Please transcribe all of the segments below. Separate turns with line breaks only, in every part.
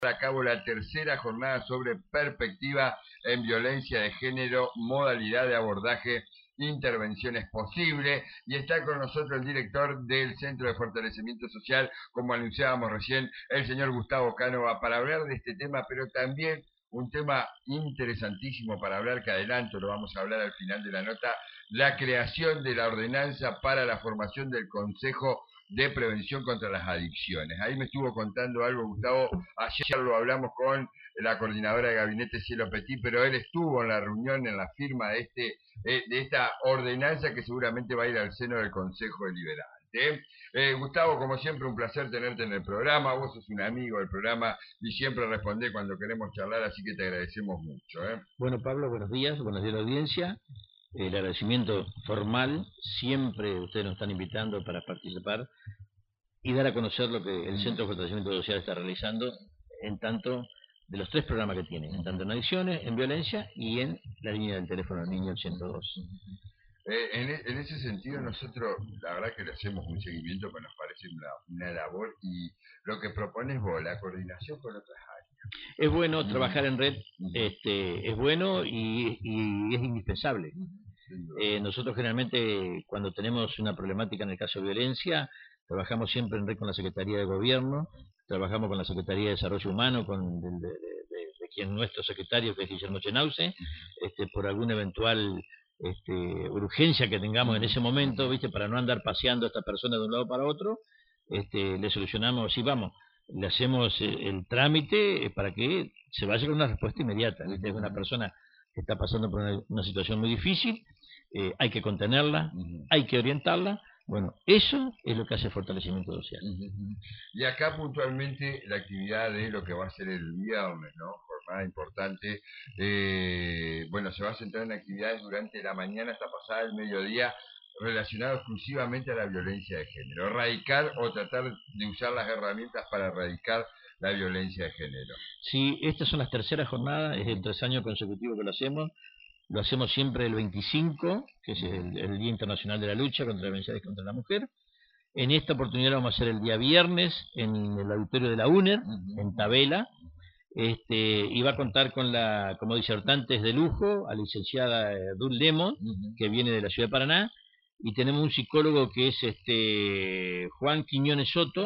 a cabo la tercera jornada sobre perspectiva en violencia de género, modalidad de abordaje, intervenciones posibles, y está con nosotros el director del Centro de Fortalecimiento Social, como anunciábamos recién, el señor Gustavo Cánova, para hablar de este tema, pero también un tema interesantísimo para hablar, que adelanto, lo vamos a hablar al final de la nota, la creación de la ordenanza para la formación del Consejo de Prevención contra las Adicciones. Ahí me estuvo contando algo, Gustavo, ayer lo hablamos con la coordinadora de gabinete Cielo Petit, pero él estuvo en la reunión, en la firma de esta ordenanza que seguramente va a ir al seno del Consejo Deliberante. Gustavo, como siempre, un placer tenerte en el programa. Vos sos un amigo del programa y siempre respondés cuando queremos charlar, así que te agradecemos mucho.
Bueno, Pablo, buenos días a la audiencia. El agradecimiento formal, siempre ustedes nos están invitando para participar y dar a conocer lo que el Centro de Fortalecimiento Social está realizando en tanto de los 3 programas que tiene, en tanto en adicciones, en violencia y en la línea del teléfono del niño, el 102.
En ese sentido, nosotros la verdad que le hacemos un seguimiento que nos parece una labor, y lo que propones vos, la coordinación con otras áreas.
Es bueno trabajar en red, es bueno y es indispensable. Nosotros generalmente cuando tenemos una problemática en el caso de violencia, trabajamos siempre en red con la Secretaría de Gobierno, trabajamos con la Secretaría de Desarrollo Humano, de quien nuestro secretario, que es Guillermo Chenauce, por alguna eventual urgencia que tengamos en ese momento, para no andar paseando a esta persona de un lado para otro, le solucionamos, sí, vamos, le hacemos el trámite para que se vaya con una respuesta inmediata. Es una persona que está pasando por una situación muy difícil, hay que contenerla, hay que orientarla. Bueno, eso es lo que hace fortalecimiento social.
Y acá puntualmente la actividad de lo que va a ser el viernes, ¿no? Jornada importante. Bueno, se va a centrar en actividades durante la mañana hasta pasada el mediodía, relacionado exclusivamente a la violencia de género. Erradicar o tratar de usar las herramientas para erradicar la violencia de género.
Sí, estas son las terceras jornadas, es el 3 años consecutivo que lo hacemos. Lo hacemos siempre el 25, que es el Día Internacional de la Lucha contra la Violencia contra la Mujer. En esta oportunidad lo vamos a hacer el día viernes en el auditorio de la UNER, en Tabela. Y va a contar con como disertantes de lujo a la licenciada Dul Lemon, que viene de la ciudad de Paraná, y tenemos un psicólogo que es Juan Quiñones Soto.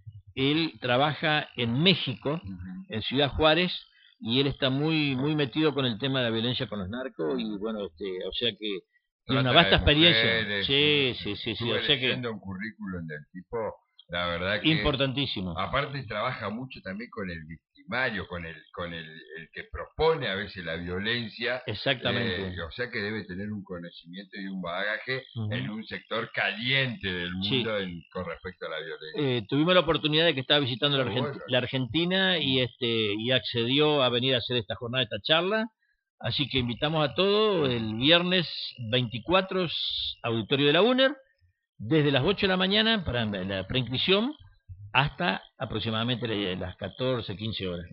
Él trabaja en México, en Ciudad Juárez, y él está muy metido con el tema de la violencia con los narcos, y bueno, o sea que tiene una vasta experiencia. Sí,
o sea que un currículum del tipo, la verdad que
importantísimo.
Aparte trabaja mucho también con el victimario, con el que propone a veces la violencia.
Exactamente.
O sea que debe tener un conocimiento y un bagaje en un sector caliente del mundo con respecto a la violencia.
Tuvimos la oportunidad de que estaba visitando la Argentina y accedió a venir a hacer esta jornada, esta charla. Así que invitamos a todos el viernes 24, auditorio de la UNER, desde las 8 de la mañana para la preinscripción hasta aproximadamente las 14, 15 horas.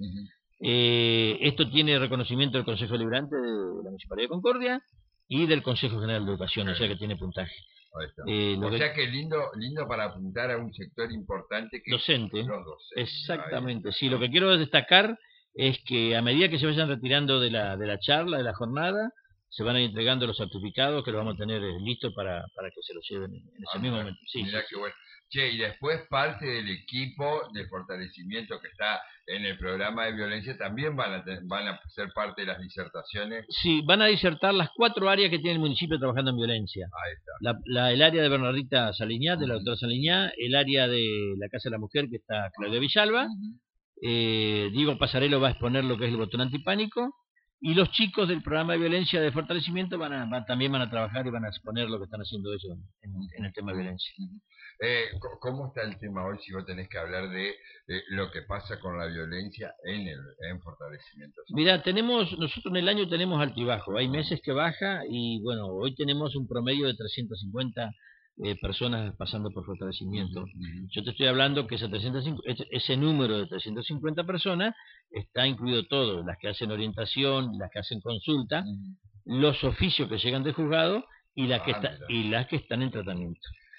Esto tiene reconocimiento del Consejo Deliberante de la Municipalidad de Concordia y del Consejo General de Educación, o sea que tiene puntaje.
O sea que lindo para apuntar a un sector importante que
docente.
Los docentes.
Exactamente. Sí, lo que quiero destacar es que a medida que se vayan retirando de la charla, de la jornada, se van a ir entregando los certificados que los vamos a tener listos para que se los lleven en ese mismo momento.
Mirá qué bueno. Che, y después parte del equipo de fortalecimiento que está en el programa de violencia también van a ser parte de las disertaciones.
Sí, van a disertar las 4 áreas que tiene el municipio trabajando en violencia.
Ahí está.
El área de Bernardita Saliñá, de la doctora Saliñá, el área de la Casa de la Mujer, que está Claudia Villalba. Diego Pasarelo va a exponer lo que es el botón antipánico. Y los chicos del programa de violencia de fortalecimiento también van a trabajar y van a exponer lo que están haciendo ellos en el tema de violencia.
¿Cómo está el tema hoy, si vos tenés que hablar de lo que pasa con la violencia en fortalecimiento?
Mira, nosotros en el año tenemos altibajo, hay meses que baja y bueno, hoy tenemos un promedio de 350 personas pasando por fortalecimiento. Yo te estoy hablando que ese número de 350 personas está incluido todo, las que hacen orientación, las que hacen consulta, los oficios que llegan de juzgado y las que están en tratamiento.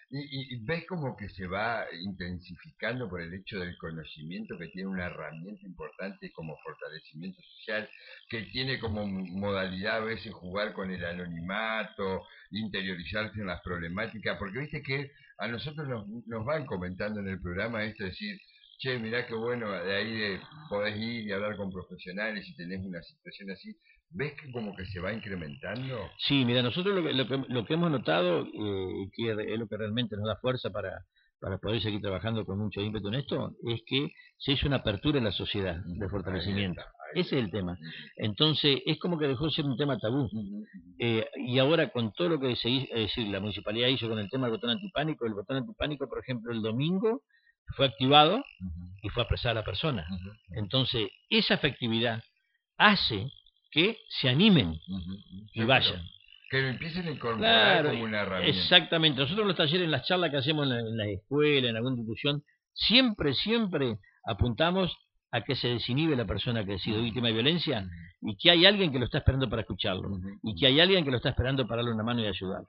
Y ves como que se va intensificando por el hecho del conocimiento, que tiene una herramienta importante como fortalecimiento social, que tiene como modalidad a veces jugar con el anonimato, interiorizarse en las problemáticas, porque viste que a nosotros nos van comentando en el programa esto, es decir, che, mirá qué bueno, de ahí podés ir y hablar con profesionales si tenés una situación así. ¿Ves que como que se va incrementando?
Sí, mira, nosotros lo que hemos notado, que es lo que realmente nos da fuerza para poder seguir trabajando con mucho ímpetu en esto, es que se hizo una apertura en la sociedad de
Ahí está,
fortalecimiento.
ahí
Ese es el
está.
tema. Entonces, es como que dejó de ser un tema tabú.
Ujú,
Y ahora con todo lo que se hizo, es decir, la municipalidad hizo con el tema del botón antipánico, por ejemplo, el domingo fue activado
ujú,
y fue apresada la persona.
ujú,
Entonces, esa efectividad hace que se animen
ujú.
y
Seguro.
vayan.
Que lo empiecen a incorporar
Claro,
como una herramienta.
exactamente. Nosotros en los talleres, en las charlas que hacemos en la escuela, en alguna institución, siempre apuntamos a que se desinhibe la persona que ha sido víctima de violencia y que hay alguien que lo está esperando para escucharlo y que hay alguien que lo está esperando para darle una mano y ayudarlo.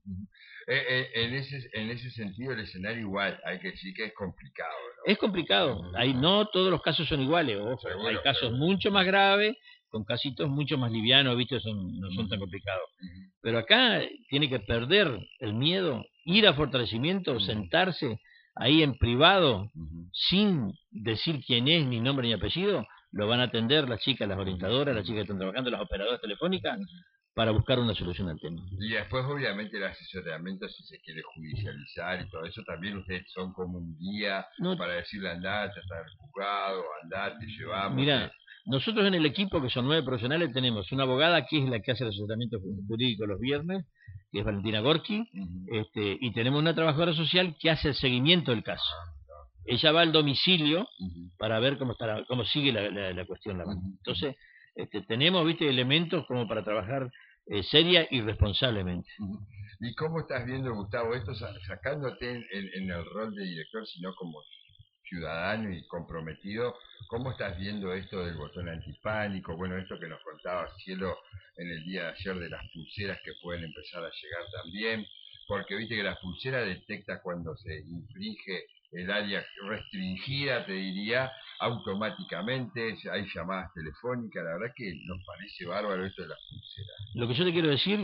En ese sentido, el escenario igual, hay que decir que es complicado,
Es complicado. No todos los casos son iguales. Ojo.
Seguro,
Hay casos
seguro.
mucho más graves, con casitos mucho más livianos, ¿viste? No son tan complicados. Pero acá tiene que perder el miedo, ir a fortalecimiento, sentarse ahí en privado, sin decir quién es, ni nombre ni apellido. Lo van a atender las chicas, las orientadoras, las chicas que están trabajando, las operadoras telefónicas, para buscar una solución al tema.
Y después, obviamente, el asesoramiento, si se quiere judicializar y todo eso, también ustedes son como un guía
No,
para decirle andate hasta el juzgado, andate, llevamos.
mira, nosotros en el equipo, que son 9 profesionales, tenemos una abogada que es la que hace el asesoramiento jurídico los viernes, que es Valentina Gorki, y tenemos una trabajadora social que hace el seguimiento del caso. Ella va al domicilio para ver cómo sigue la cuestión. Entonces, tenemos, viste, elementos como para trabajar seria y responsablemente.
¿Y cómo estás viendo, Gustavo, esto sacándote en el rol de director, sino como ciudadano y comprometido? ¿Cómo estás viendo esto del botón antipánico? Bueno, esto que nos contaba Cielo en el día de ayer de las pulseras que pueden empezar a llegar también, porque viste que la pulsera detecta cuando se infringe el área restringida, te diría, automáticamente, hay llamadas telefónicas, la verdad que nos parece bárbaro esto de las pulseras.
Lo que yo te quiero decir,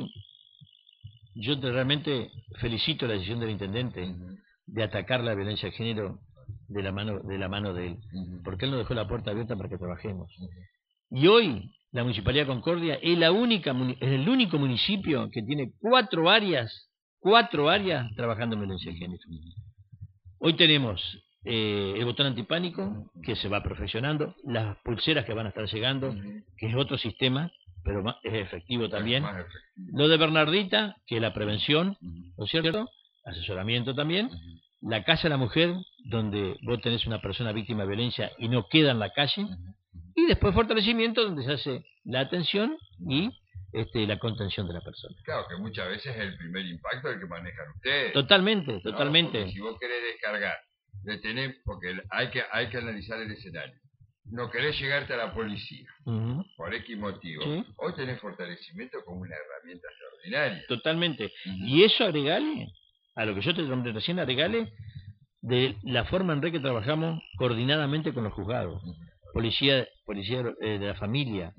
realmente felicito la decisión del intendente de atacar la violencia de género de la mano de él, porque él nos dejó la puerta abierta para que trabajemos. Y hoy la Municipalidad de Concordia es el único municipio que tiene 4 áreas trabajando en violencia de género. Hoy tenemos el botón antipánico, que se va perfeccionando, las pulseras que van a estar llegando, que es otro sistema, pero es efectivo también. Lo de Bernardita, que es la prevención, ¿no es cierto? Asesoramiento también. La Casa de la Mujer, donde vos tenés una persona víctima de violencia y no queda en la calle. Y después fortalecimiento, donde se hace la atención y la contención de la persona.
Claro, que muchas veces es el primer impacto el que manejan ustedes.
Totalmente,
¿no?
totalmente.
Porque si vos querés descargar, porque hay que analizar el escenario. No querés llegarte a la policía, por X motivo. ¿Sí? Hoy tenés fortalecimiento como una herramienta extraordinaria.
Totalmente. Y eso agregale, a lo que yo te nombré recién, agregale de la forma en que trabajamos coordinadamente con los juzgados. Policía de la familia,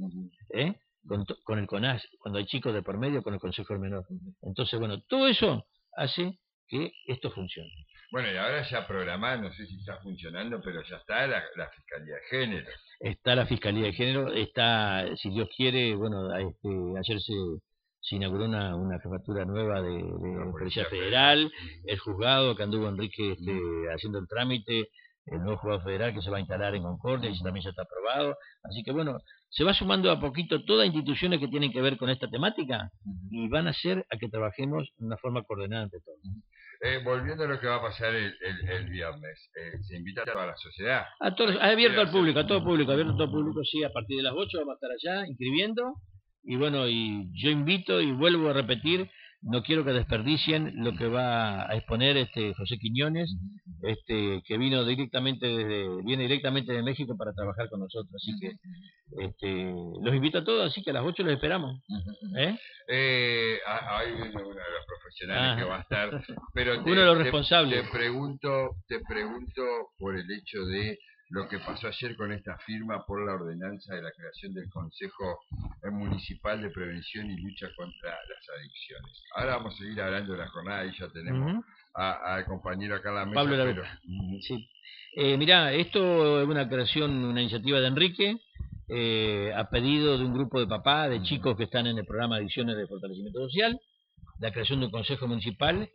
con el CONAS, cuando hay chicos de por medio, con el Consejo del Menor. Entonces, bueno, todo eso hace que esto funcione.
Bueno, y ahora ya programado, no sé si está funcionando, pero ya está la Fiscalía de Género.
Está la Fiscalía de Género, está, si Dios quiere, bueno, ayer se inauguró una jefatura nueva de Policía Federal, el juzgado que anduvo Enrique haciendo el trámite, el nuevo juzgado federal que se va a instalar en Concordia y también ya está aprobado. Así que bueno, se va sumando a poquito todas instituciones que tienen que ver con esta temática y van a hacer a que trabajemos de una forma coordinada entre todos.
Volviendo a lo que va a pasar el viernes, se invita a toda la sociedad.
A todos, abierto al público, a todo público, sí, a partir de las 8 vamos a estar allá inscribiendo. Y bueno, y yo invito y vuelvo a repetir no quiero que desperdicien lo que va a exponer José Quiñones, que viene directamente de México para trabajar con nosotros, así que los invito a todos, así que a las 8 los esperamos.
Ahí viene uno de los profesionales que va a estar, pero
uno de los responsables.
Te pregunto por el hecho de lo que pasó ayer con esta firma por la ordenanza de la creación del Consejo Municipal de Prevención y Lucha contra las Adicciones. Ahora vamos a seguir hablando de la jornada y ya tenemos al compañero acá en la mesa.
Pablo
pero...
Sí. Mirá, esto es una creación, una iniciativa de Enrique, a pedido de un grupo de papás, de chicos que están en el programa de Adicciones de Fortalecimiento Social, la creación de un Consejo Municipal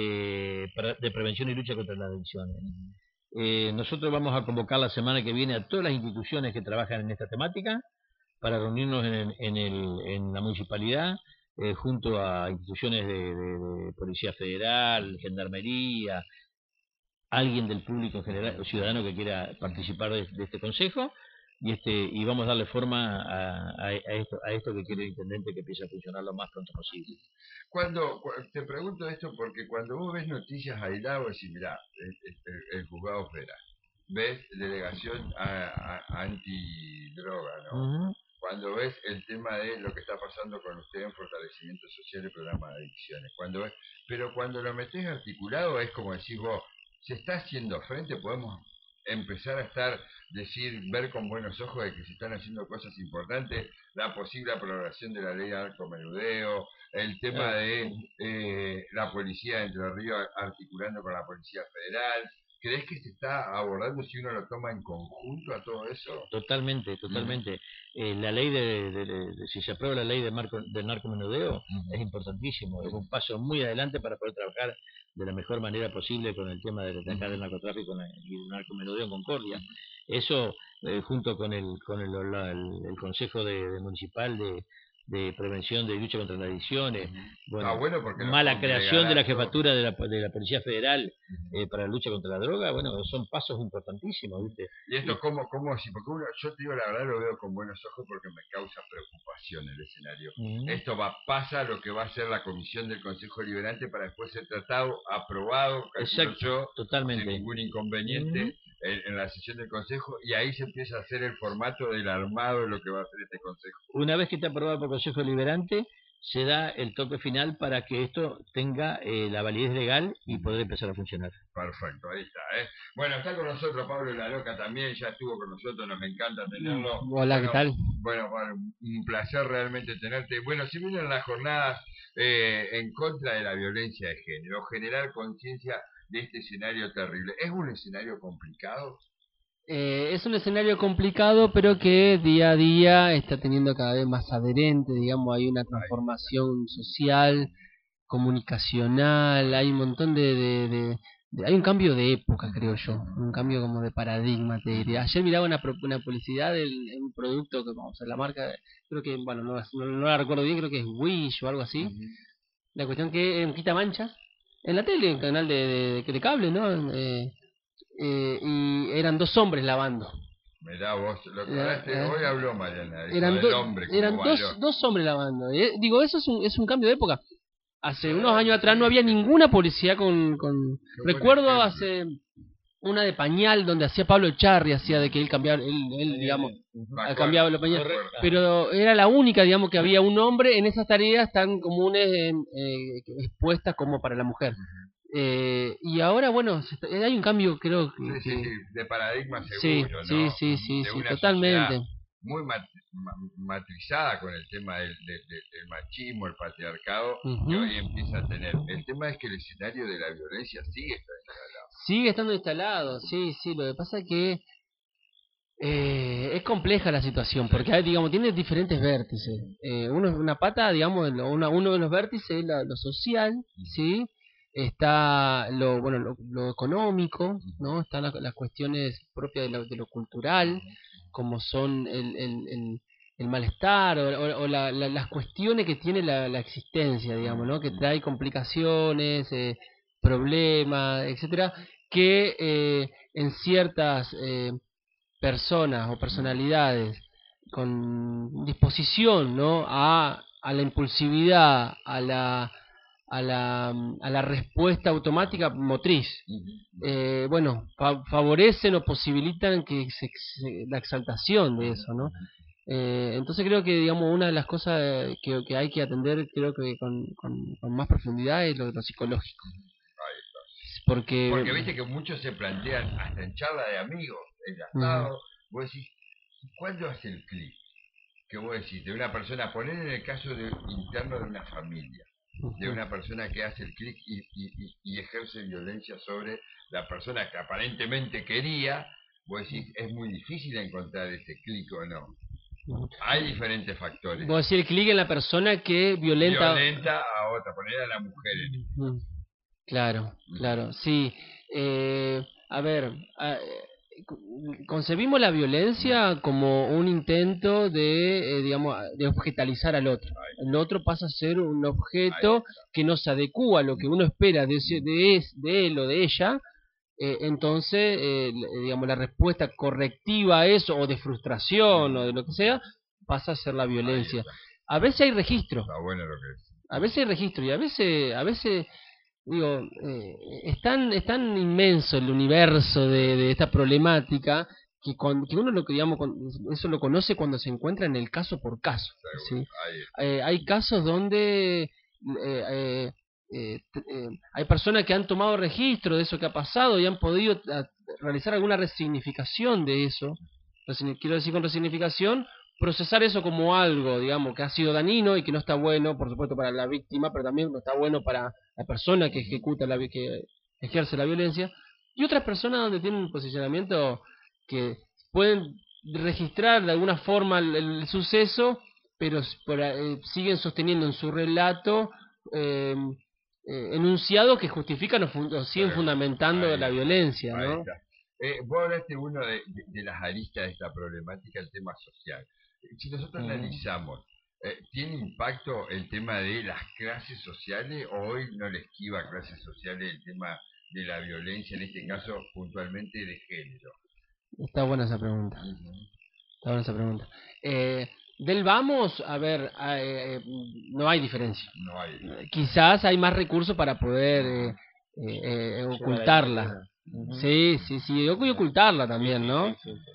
de Prevención y Lucha contra las Adicciones. Nosotros vamos a convocar la semana que viene a todas las instituciones que trabajan en esta temática para reunirnos en la municipalidad junto a instituciones de Policía Federal, Gendarmería, alguien del público en general, o ciudadano que quiera participar de este consejo, y vamos a darle forma a esto que quiere el intendente, que empiece a funcionar lo más pronto posible.
Te pregunto esto porque cuando vos ves noticias aisladas, vos decís, mirá, el juzgado federal, ves delegación antidroga, ¿no? Cuando ves el tema de lo que está pasando con usted en fortalecimiento social y programa de adicciones, pero cuando lo metés articulado es como decís vos, se está haciendo frente, podemos empezar a ver con buenos ojos de que se están haciendo cosas importantes, la posible aprobación de la ley de narcomenudeo, el tema de la policía de Entre Ríos articulando con la Policía Federal. ¿Crees que se está abordando si uno lo toma en conjunto a todo eso?
Totalmente. La ley si se aprueba la ley del narcomenudeo es importantísimo, es un paso muy adelante para poder trabajar de la mejor manera posible con el tema del narcotráfico y el narcomenudeo en Concordia. Eso junto con el Consejo Municipal de Prevención de Lucha contra las Adicciones,
bueno, porque
mala creación de la jefatura de la Policía Federal para la lucha contra la droga, son pasos importantísimos, ¿viste?
Y esto porque yo te digo la verdad, lo veo con buenos ojos porque me causa preocupación el escenario. Esto pasa lo que va a ser la comisión del Consejo Liberante para después ser tratado, aprobado,
totalmente,
sin ningún inconveniente en la sesión del Consejo, y ahí se empieza a hacer el formato del armado de lo que va a hacer este Consejo.
Una vez que esté aprobado por el Consejo Liberante, se da el toque final para que esto tenga la validez legal y poder empezar a funcionar.
Perfecto, ahí está. Bueno, está con nosotros Pablo La Loca también, ya estuvo con nosotros, nos encanta tenerlo.
Hola, ¿qué tal?
Bueno, un placer realmente tenerte. Bueno, si vienen las jornadas en contra de la violencia de género, generar conciencia de este escenario terrible, ¿es un escenario complicado?
Es un escenario complicado, pero que día a día está teniendo cada vez más adherente, digamos, hay una transformación social, comunicacional, hay un montón hay un cambio de época, creo yo, un cambio como de paradigma, te diría. Ayer miraba una publicidad de un producto que, vamos a ver, la marca, creo que, bueno, no la recuerdo bien, creo que es Wish o algo así. La cuestión que quita manchas en la tele, en canal de cable, ¿no? Y eran dos hombres lavando.
Mirá vos, lo que hoy habló Mariana,
eran dos hombres lavando. Digo, eso es un cambio de época. Hace unos años atrás no había ninguna policía recuerdo hace una de pañal donde hacía Pablo Echarri, hacía de que él cambiaba, digamos, cambiaba los pañales, pero era la única, digamos, que había un hombre en esas tareas tan comunes expuestas como para la mujer. Y ahora, bueno, hay un cambio, creo que...
Sí, de paradigma seguro, ¿no?
Sí, totalmente.
Muy matrizada con el tema del machismo, el patriarcado, que hoy empieza a tener. El tema es que el escenario de la violencia sigue estando instalado.
Sigue estando instalado, sí, lo que pasa es que es compleja la situación, porque digamos tiene diferentes vértices. Una pata, digamos, uno de los vértices es lo social, ¿sí? Está lo económico, ¿no? Están las cuestiones propias de lo cultural, como son el malestar o las cuestiones que tiene la existencia, digamos, ¿no? Que trae complicaciones, problemas, etcétera, que en ciertas personas o personalidades con disposición, ¿no? a la impulsividad, a a la respuesta automática motriz. Bueno, favorecen o posibilitan la exaltación de eso, ¿no? Entonces creo que, digamos, una de las cosas que hay que atender, creo que con más profundidad, es lo psicológico.
Porque viste que muchos se plantean, hasta en charla de amigos, en asado, vos decís, ¿cuándo hace el clic? Que vos decís, de una persona, poner en el caso interno de una familia, de una persona que hace el clic y ejerce violencia sobre la persona que aparentemente quería, vos decís, es muy difícil encontrar ese clic o no. Hay diferentes factores.
Vos decís el clic en la persona que violenta
a otra, poner a la mujer.
Claro, sí. A ver, concebimos la violencia como un intento de, digamos, de objetalizar al otro. El otro pasa a ser un objeto que no se adecua a lo que uno espera de él o de ella. Entonces, digamos, la respuesta correctiva a eso, o de frustración, o de lo que sea, pasa a ser la violencia. A veces hay registro.
Está bueno lo que es.
A veces hay registro, y a veces digo, es tan inmenso el universo de esta problemática que uno lo que, digamos, eso lo conoce cuando se encuentra en el caso por caso, ¿sí? Hay casos donde hay personas que han tomado registro de eso que ha pasado y han podido realizar alguna resignificación de eso. Quiero decir con resignificación, procesar eso como algo, digamos, que ha sido dañino y que no está bueno, por supuesto, para la víctima, pero también no está bueno para la persona que que ejerce la violencia. Y otras personas donde tienen un posicionamiento que pueden registrar de alguna forma el suceso, pero siguen sosteniendo en su relato enunciados que justifican o siguen fundamentando la violencia, ¿no?
Vos hablaste uno de las aristas de esta problemática, el tema social. Si nosotros analizamos, ¿tiene impacto el tema de las clases sociales o hoy no le esquiva a clases sociales el tema de la violencia, en este caso puntualmente de género?
Está buena esa pregunta. Del vamos, a ver, no hay diferencia.
No hay.
Quizás hay más recursos para poder ocultarla. Sí, hay que ocultarla también, ¿no?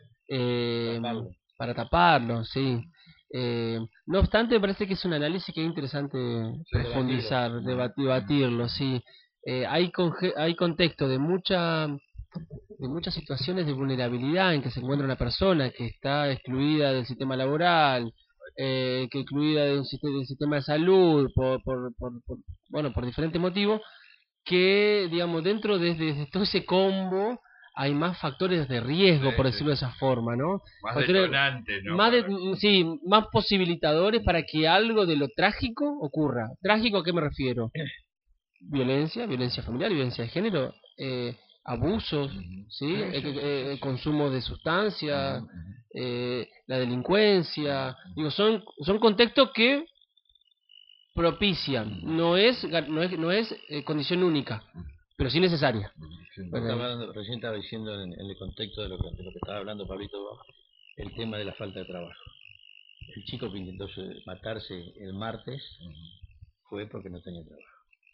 Para taparlo, sí. No obstante, me parece que es un análisis que es interesante profundizar, debatirlo, sí. Hay contexto de muchas situaciones de vulnerabilidad en que se encuentra una persona que está excluida del sistema laboral, que excluida del sistema de salud por diferentes motivos, que, digamos, dentro de todo ese combo hay más factores de riesgo, por decirlo de esa forma, ¿no?
Más detonantes, ¿no?
Más posibilitadores para que algo de lo trágico ocurra. ¿Trágico a qué me refiero? Violencia familiar, violencia de género, abusos, ¿sí? El consumo de sustancias, la delincuencia. Digo, son contextos que propician, no es condición única, pero sí necesaria.
Recién estaba diciendo en el contexto de lo que estaba hablando Pablito, el tema de la falta de trabajo. El chico que intentó matarse el martes fue porque no tenía trabajo.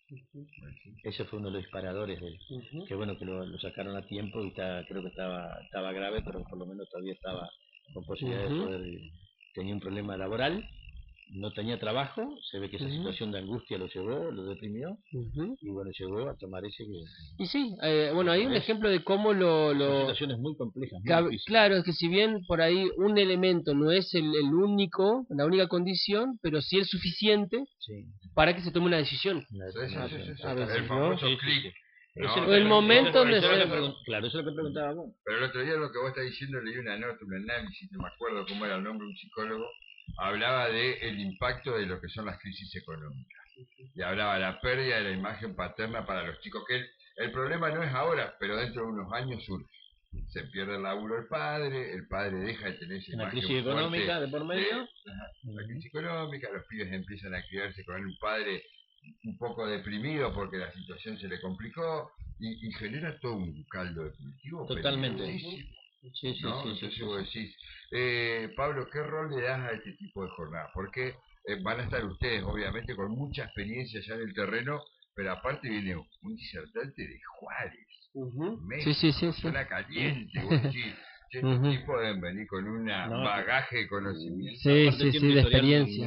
Ese fue uno de los disparadores de él. Que bueno que lo sacaron a tiempo y creo que estaba grave, pero por lo menos todavía estaba con posibilidades de poder. Tenía un problema laboral, no tenía trabajo, se ve que esa situación de angustia lo deprimió, y bueno, llegó a tomar ese que...
Y sí, bueno, hay un ejemplo de cómo
son situaciones muy complejas,
claro, es que si bien por ahí un elemento no es la única condición, pero sí el suficiente para que se tome una decisión.
A veces, el famoso clic.
No, el momento donde
claro, eso es lo que preguntábamos.
Pero el otro día lo que vos estás diciendo, leí una nota, un análisis, no me acuerdo cómo era el nombre, un psicólogo, hablaba de el impacto de lo que son las crisis económicas. Y hablaba de la pérdida de la imagen paterna para los chicos, que el problema no es ahora, pero dentro de unos años surge. Se pierde el laburo el padre deja de tener esa imagen.
La crisis económica de por medio.
La crisis económica, los pibes empiezan a criarse con un padre un poco deprimido porque la situación se le complicó y genera todo un caldo de cultivo.
Totalmente.
Entonces vos decís, Pablo, ¿qué rol le das a este tipo de jornadas? Porque van a estar ustedes, obviamente, con mucha experiencia ya en el terreno, pero aparte viene un disertante de Juárez, México,
Sí.
zona caliente, vos decís, che, estos tipos deben venir con un bagaje de conocimiento.
Sí, de experiencia.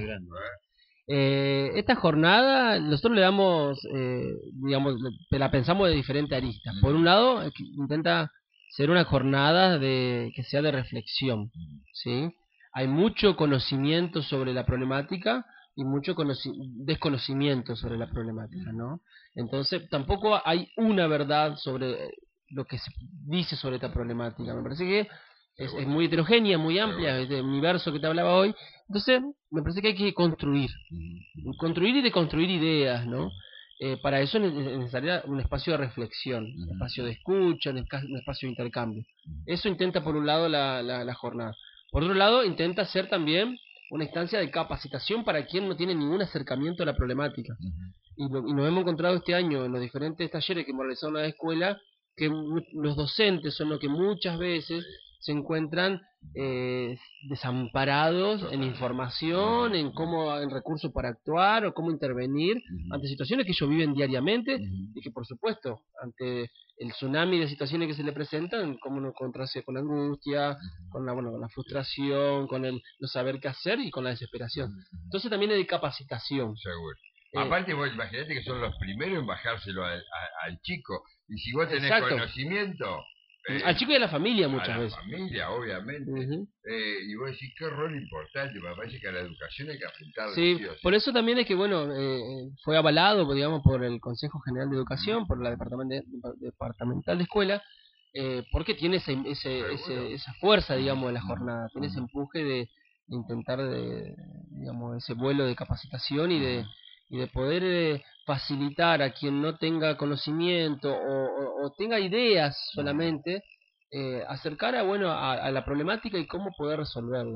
Esta jornada nosotros le damos, digamos, la pensamos de diferentes aristas. Por un lado, intenta ser una jornada que sea de reflexión, ¿sí? Hay mucho conocimiento sobre la problemática y mucho desconocimiento sobre la problemática, ¿no? Entonces, tampoco hay una verdad sobre lo que se dice sobre esta problemática. Me parece que es muy heterogénea, muy amplia, este universo que te hablaba hoy. Entonces, me parece que hay que construir y deconstruir ideas, ¿no? Para eso es necesario un espacio de reflexión, un espacio de escucha, un espacio de intercambio. Eso intenta por un lado la jornada. Por otro lado, intenta ser también una instancia de capacitación para quien no tiene ningún acercamiento a la problemática. Y nos hemos encontrado este año en los diferentes talleres que hemos realizado en la escuela, que los docentes son los que muchas veces se encuentran desamparados en información, en recursos para actuar o cómo intervenir ante situaciones que ellos viven diariamente y que por supuesto ante el tsunami de situaciones que se le presentan, cómo no encontrarse con la angustia, con la frustración, con el no saber qué hacer y con la desesperación. Entonces también es de capacitación.
Seguro. Aparte vos imaginate que son los primeros en bajárselo al chico, y si vos tenés conocimiento...
al chico y a la familia muchas veces.
A la familia, obviamente. Y vos decís, qué rol importante, me parece que a la educación hay que apuntarle.
Sí, por eso también es que, bueno, fue avalado, digamos, por el Consejo General de Educación, por la Departamental de Escuela, porque tiene esa fuerza, digamos, de la jornada, tiene ese empuje de intentar, digamos, ese vuelo de capacitación y de poder facilitar a quien no tenga conocimiento o tenga ideas solamente, acercar a la problemática y cómo poder resolverla.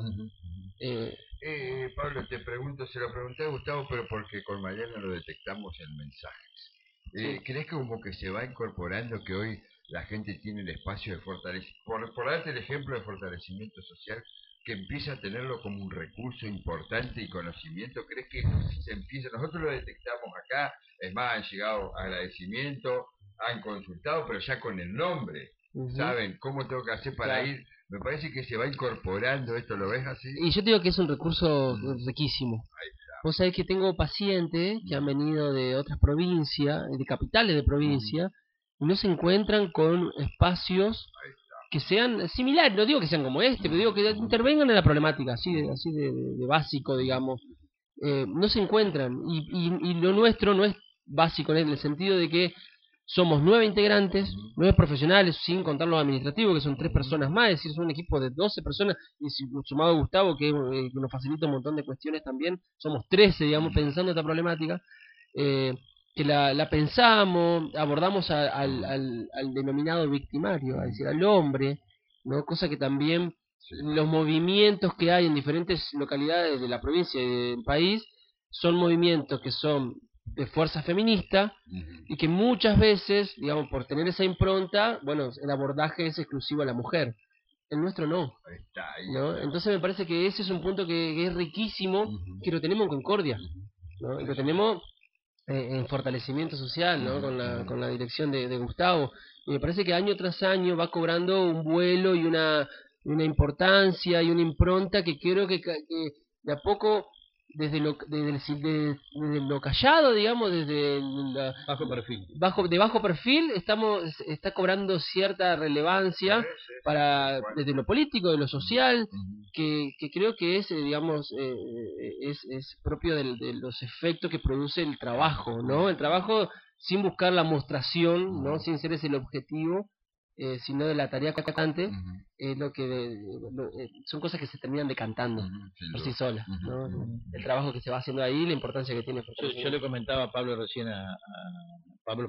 Pablo, te pregunto, se lo pregunté a Gustavo, pero porque con Mariana lo detectamos en mensajes. ¿Crees que como que se va incorporando que hoy la gente tiene el espacio de fortalecimiento, por darte el ejemplo de fortalecimiento social, que empieza a tenerlo como un recurso importante y conocimiento? ¿Crees que se empieza? Nosotros lo detectamos acá, es más, han llegado agradecimientos, han consultado, pero ya con el nombre, saben cómo tengo que hacer para ir. Me parece que se va incorporando esto, ¿lo ves así?
Y yo te digo que es un recurso riquísimo. Vos sabés que tengo pacientes que han venido de otras provincias, de capitales de provincia, y no se encuentran con espacios que sean similares. No digo que sean como pero digo que intervengan en la problemática, así de básico, digamos. No se encuentran. Y lo nuestro no es básico en el sentido de que somos 9 integrantes, 9 profesionales, sin contar los administrativos, que son 3 personas más, es decir, son un equipo de 12 personas, y sumado a Gustavo, que nos facilita un montón de cuestiones también, somos 13, digamos, pensando esta problemática, que la pensamos, abordamos al denominado victimario, es decir, al hombre, ¿no? Cosa que también los movimientos que hay en diferentes localidades de la provincia y del país son movimientos que son de fuerza feminista y que muchas veces, digamos, por tener esa impronta, bueno, el abordaje es exclusivo a la mujer. El nuestro no. ¿No? Entonces me parece que ese es un punto que es riquísimo, que lo tenemos en Concordia, ¿no? Y lo tenemos en fortalecimiento social, ¿no? Con la dirección de Gustavo. Y me parece que año tras año va cobrando un vuelo y una importancia y una impronta que creo que de a poco, desde lo callado, digamos, desde
bajo perfil,
de bajo perfil, está cobrando cierta relevancia desde lo político, de lo social, que creo que es, digamos, es propio de los efectos que produce el trabajo, ¿no? El trabajo sin buscar la mostración, ¿no? Sin ser ese el objetivo, sino de la tarea constante, es lo que son cosas que se terminan decantando por sí solas, ¿no? El trabajo que se va haciendo ahí, la importancia que tiene.
Yo le comentaba a Pablo recién a Pablo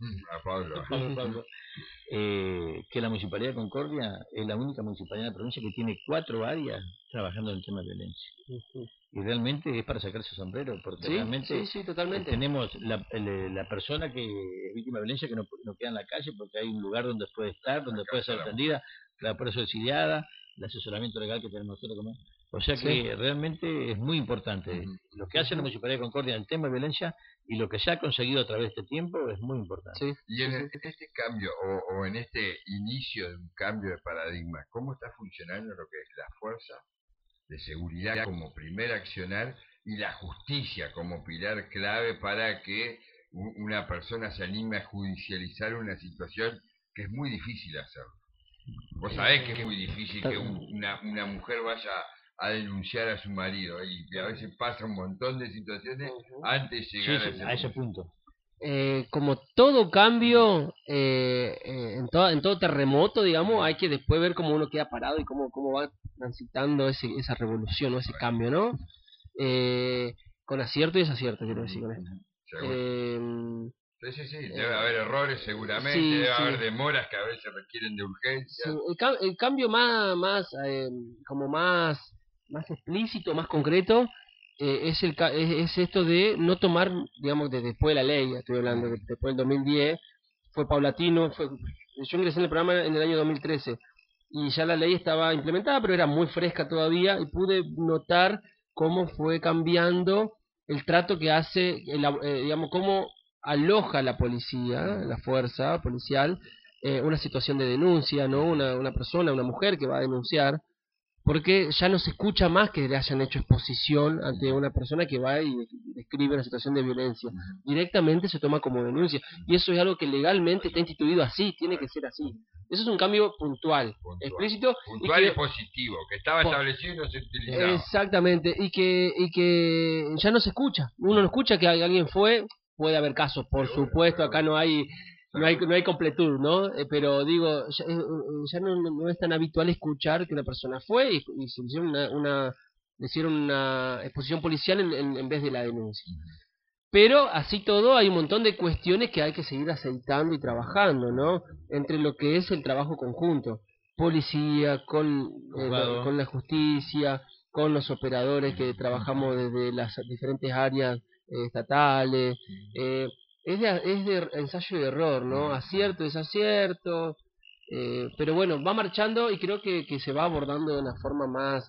que la Municipalidad de Concordia es la única municipalidad de la provincia que tiene 4 áreas trabajando en el tema de violencia. Y realmente es para sacarse el sombrero, porque realmente
totalmente.
Tenemos la persona que es víctima de violencia que no queda en la calle porque hay un lugar donde puede estar, donde puede ser atendida, la puede ser auxiliada, el asesoramiento legal que tenemos nosotros O sea
Sí.
que realmente es muy importante. Lo que hace la Municipalidad de Concordia en el tema de violencia y lo que se ha conseguido a través de este tiempo es muy importante.
Sí.
Y en este cambio, o en este inicio de un cambio de paradigma, ¿cómo está funcionando lo que es la fuerza de seguridad como primer accionar y la justicia como pilar clave para que una persona se anime a judicializar una situación que es muy difícil hacerlo? Vos sabés que es muy difícil que una mujer vaya a denunciar a su marido y a veces pasa un montón de situaciones antes de
Sí,
llegar
sí, a ese punto.
Como todo cambio en todo terremoto, digamos, hay que después ver cómo uno queda parado y cómo va transitando esa revolución o ese cambio, ¿no? Con acierto y desacierto, quiero decir con esto.
Seguro.
Eh,
Sí, debe haber errores seguramente,
sí,
debe
sí.
haber demoras que a veces requieren de urgencia.
Sí, el cambio como más explícito, más concreto, es esto de no tomar, digamos, después de la ley, estoy hablando, después del 2010, fue paulatino, yo ingresé en el programa en el año 2013 y ya la ley estaba implementada, pero era muy fresca todavía y pude notar cómo fue cambiando el trato que hace, digamos, cómo aloja la policía, la fuerza policial, una situación de denuncia, ¿no? Una persona, una mujer que va a denunciar, porque ya no se escucha más que le hayan hecho exposición ante una persona que va y describe una situación de violencia. Directamente se toma como denuncia. Y eso es algo que legalmente está instituido así, tiene que ser así. Eso es un cambio puntual, explícito.
Puntual y positivo, que estaba establecido y no se utilizaba.
Exactamente, y que ya no se escucha. Uno no escucha que alguien fue, puede haber casos, por supuesto, acá no hay completud, ¿no? Pero digo, ya no es tan habitual escuchar que una persona fue y se hicieron le hicieron una exposición policial en vez de la denuncia. Pero así todo hay un montón de cuestiones que hay que seguir aceitando y trabajando, ¿no? Entre lo que es el trabajo conjunto, policía, con la justicia, con los operadores que trabajamos desde las diferentes áreas estatales. Es de ensayo y error, ¿no? Acierto, desacierto. Pero bueno, va marchando y creo que se va abordando de una forma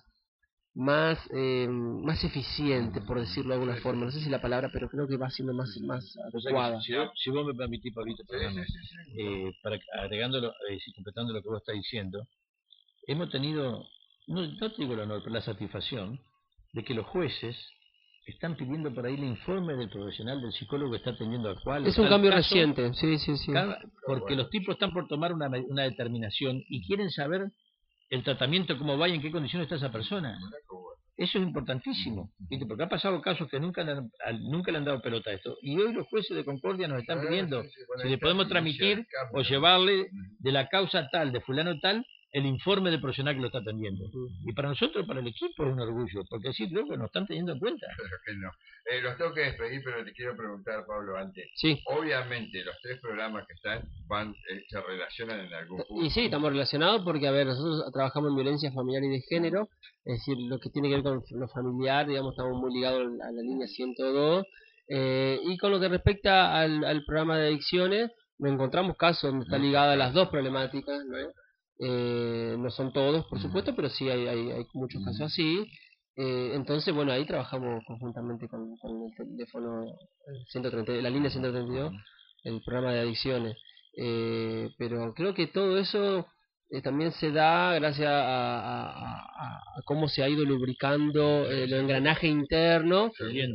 más eficiente, por decirlo de alguna forma. No sé si la palabra, pero creo que va siendo más adecuada.
Si vos me permitís, Pablito, perdón, para agregándolo, completando lo que vos estás diciendo, hemos tenido, no te digo el honor, pero la satisfacción de que los jueces están pidiendo por ahí el informe del profesional, del psicólogo que está atendiendo al cual.
Es un cambio reciente, sí.
Porque los tipos están por tomar una determinación y quieren saber el tratamiento, cómo va y en qué condiciones está esa persona. Eso es importantísimo, ¿viste? Porque ha pasado casos que nunca le han dado pelota a esto. Y hoy los jueces de Concordia nos están pidiendo si le podemos transmitir o llevarle de la causa tal, de fulano tal, el informe del profesional que lo está atendiendo. Y para nosotros, para el equipo, es un orgullo, porque sí, creo que nos están teniendo en cuenta.
Pero que no. Los tengo que despedir, pero te quiero preguntar, Pablo, antes.
Sí.
Obviamente, los tres programas que están se relacionan en algún punto.
Y sí, estamos relacionados porque, a ver, nosotros trabajamos en violencia familiar y de género, es decir, lo que tiene que ver con lo familiar, digamos, estamos muy ligados a la línea 102. Y con lo que respecta al programa de adicciones, nos encontramos casos donde está ligada a las dos problemáticas, ¿no? No son todos, por supuesto, pero sí hay muchos casos así. Entonces, bueno, ahí trabajamos conjuntamente con el teléfono 130, la línea 132, el programa de adicciones. Pero creo que todo eso también se da gracias a cómo se ha ido lubricando el engranaje interno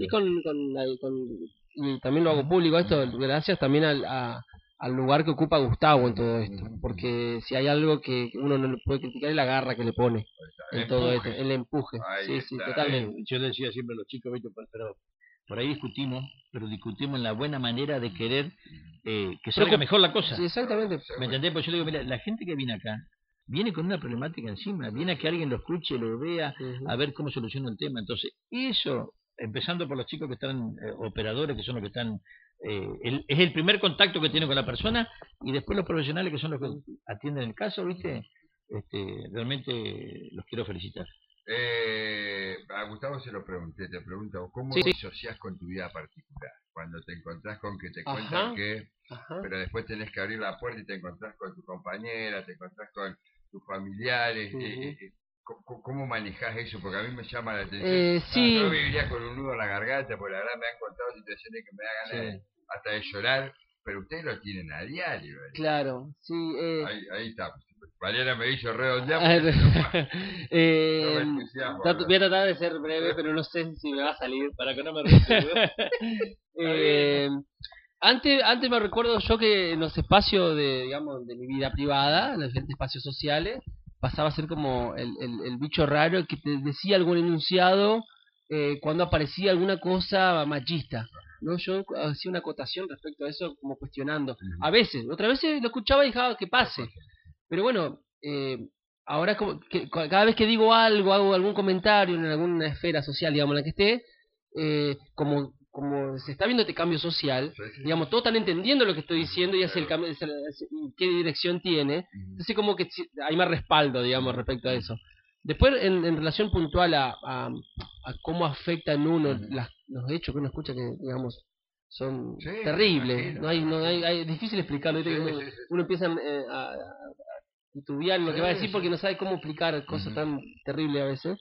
y también lo hago público esto gracias también al lugar que ocupa Gustavo en todo esto, porque si hay algo que uno no le puede criticar es la garra que le pone en todo esto, el empuje. Sí, totalmente.
Yo le decía siempre a los chicos, pero por ahí discutimos en la buena manera de querer que salga mejor la cosa.
Sí, exactamente.
¿Me entendés? Porque yo le digo, mira, la gente que viene acá viene con una problemática encima, viene a que alguien lo escuche, lo vea, a ver cómo soluciona el tema. Entonces, eso, empezando por los chicos que están operadores, que son los que están, es el primer contacto que tienen con la persona, y después los profesionales que son los que atienden el caso, ¿viste? Realmente los quiero felicitar.
A Gustavo se lo pregunté, te pregunto, ¿cómo disociás con tu vida particular? Cuando te encontrás con que te cuentan pero después tenés que abrir la puerta y te encontrás con tu compañera, te encontrás con tus familiares, ¿Cómo manejás eso? Porque a mí me llama la atención.
Sí.
Yo viviría con un nudo en la garganta, porque la verdad me han contado situaciones que me da ganas hasta de llorar, pero ustedes lo tienen a diario.
Claro, sí.
Ahí está. Mariana me hizo redondear.
Voy a tratar de ser breve, pero no sé si me va a salir.
Para que no me
Antes me recuerdo yo que en los espacios de mi vida privada, en los diferentes espacios sociales, pasaba a ser como el bicho raro que te decía algún enunciado cuando aparecía alguna cosa machista. ¿No? Yo hacía una acotación respecto a eso, como cuestionando. A veces, otras veces lo escuchaba y dejaba que pase. Pero bueno, ahora como que cada vez que digo algo, hago algún comentario en alguna esfera social, digamos, en la que esté, como se está viendo este cambio social, digamos, todos están entendiendo lo que estoy diciendo y hace el cambio, qué dirección tiene. Entonces como que hay más respaldo, digamos, respecto a eso. Después, en relación puntual a cómo afecta en uno los hechos que uno escucha, que digamos son terribles, no hay difícil explicarlo. Uno empieza a titubear en lo que va a decir porque no sabe cómo explicar cosas tan terribles a veces.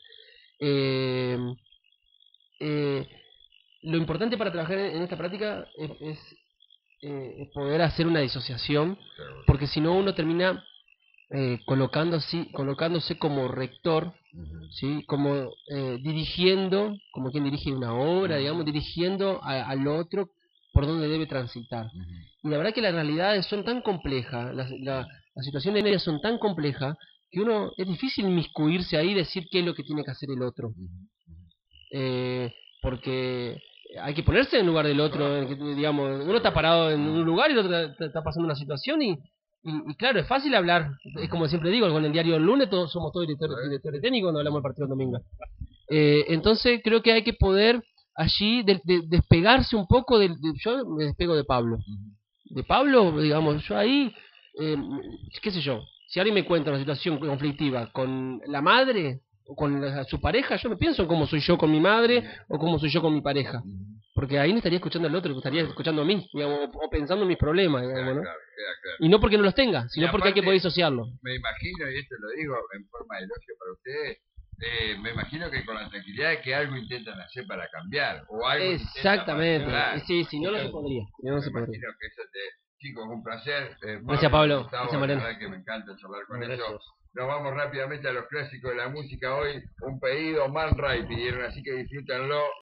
Lo importante para trabajar en esta práctica es poder hacer una disociación, porque si no uno termina colocándose como rector, ¿sí? Como dirigiendo, como quien dirige una obra, digamos, dirigiendo al otro por donde debe transitar. Y la verdad que las realidades son tan complejas, las situaciones en ellas son tan complejas, que uno es difícil inmiscuirse ahí y decir qué es lo que tiene que hacer el otro. Porque hay que ponerse en el lugar del otro, digamos, uno está parado en un lugar y el otro está pasando una situación y claro, es fácil hablar, es como siempre digo, con el diario el lunes somos todos directores técnicos cuando hablamos del partido el domingo. Entonces creo que hay que poder allí despegarse un poco yo me despego de Pablo. De Pablo, digamos, yo ahí, qué sé yo, si alguien me cuenta una situación conflictiva con la madre o con su pareja, yo me pienso en cómo soy yo con mi madre o cómo soy yo con mi pareja. Porque ahí no estaría escuchando al otro, estaría escuchando a mí, digamos, o pensando en mis problemas, digamos, ¿no? Claro. Y no porque no los tenga, sino porque hay que poder disociarlo.
Me imagino, y esto lo digo en forma de elogio para ustedes, me imagino que con la tranquilidad de que algo intentan hacer para cambiar, o algo
exactamente, sí, si no, no se podría.
Imagino que eso chicos, un placer.
Gracias, Pablo.
Gustavo,
Gracias, Mariana.
La verdad que me encanta charlar con eso. Nos vamos rápidamente a los clásicos de la música hoy. Un pedido, Man Ray pidieron, así que disfrútenlo.